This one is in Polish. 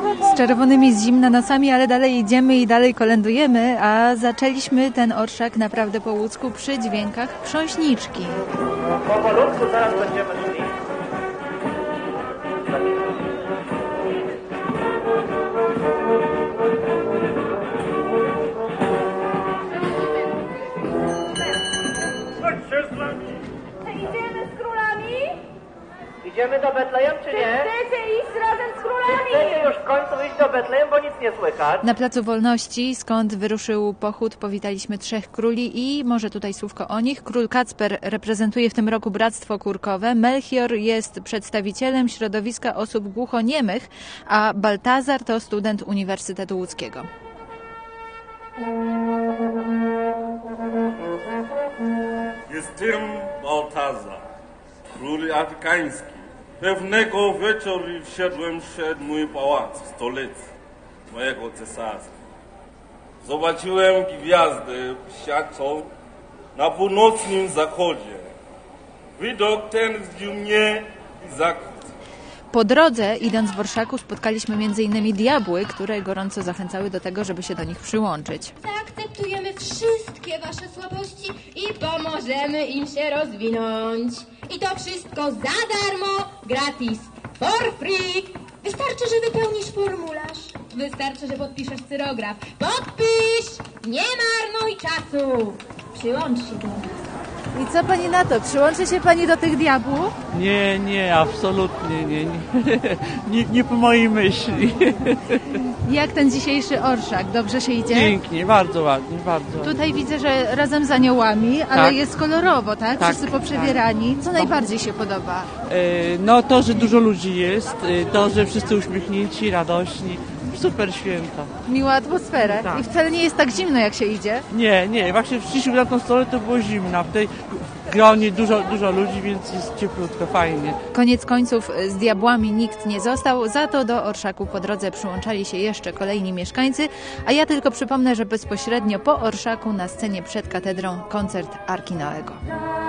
Z czerwonymi z zimna nosami, ale dalej idziemy i dalej kolędujemy, a zaczęliśmy ten orszak naprawdę po łódzku przy dźwiękach Chrząśniczki. Powolutku zaraz będziemy szli. Chodźcie z nami. Idziemy z królami? Idziemy do Betlejem, czy nie? Chcecie iść razem z Czy królami? chcecie już w końcu iść do Betlejem, bo nic nie słychać? Na Placu Wolności, skąd wyruszył pochód, powitaliśmy 3 króli i może tutaj słówko o nich. Król Kacper reprezentuje w tym roku Bractwo Kurkowe, Melchior jest przedstawicielem środowiska osób głuchoniemych, a Baltazar to student Uniwersytetu Łódzkiego. Jestem Baltazar, król afrykański. Pewnego wieczoru wszedłem przed mój pałac w stolicy mojego cesarstwa. Zobaczyłem gwiazdę psiaczą na północnym zachodzie. Widok ten zdziwił mnie i zachwycił. Po drodze, idąc w orszaku, spotkaliśmy m.in. diabły, które gorąco zachęcały do tego, żeby się do nich przyłączyć. Zaakceptujemy wszystkie wasze słabości i pomożemy im się rozwinąć. I to wszystko za darmo, gratis, for free. Wystarczy, że wypełnisz formularz. Wystarczy, że podpiszesz cyrograf. Podpisz! Nie marnuj czasu! Przyłącz się do nas. I co pani na to? Przyłączy się pani do tych diabłów? Nie, absolutnie nie po mojej myśli. Jak ten dzisiejszy orszak? Dobrze się idzie? Pięknie, bardzo ładnie, bardzo. Tutaj widzę, że razem z aniołami, ale Tak. jest kolorowo, tak? Tak, Wszyscy poprzebierani. Co najbardziej się podoba? No to, że dużo ludzi jest, to, że wszyscy uśmiechnięci, radośni. Super święto. Miła atmosfera. Tak. I wcale nie jest tak zimno, jak się idzie. Nie, właśnie przyszliśmy na tą stronę, to było zimno. W tej gronie dużo ludzi, więc jest cieplutko, fajnie. Koniec końców z diabłami nikt nie został, za to do orszaku po drodze przyłączali się jeszcze kolejni mieszkańcy, a ja tylko przypomnę, że bezpośrednio po orszaku na scenie przed katedrą koncert Arki Noego.